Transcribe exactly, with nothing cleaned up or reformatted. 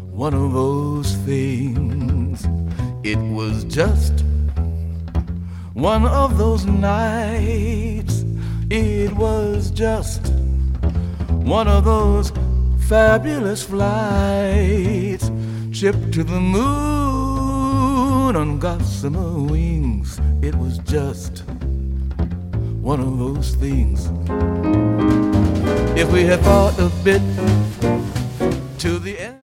one of those things. It was just one of those nights. It was just one of those fabulous flights. Trip to the moon on gossamer wings. It was just one of those things. If we had fought a bit to the end.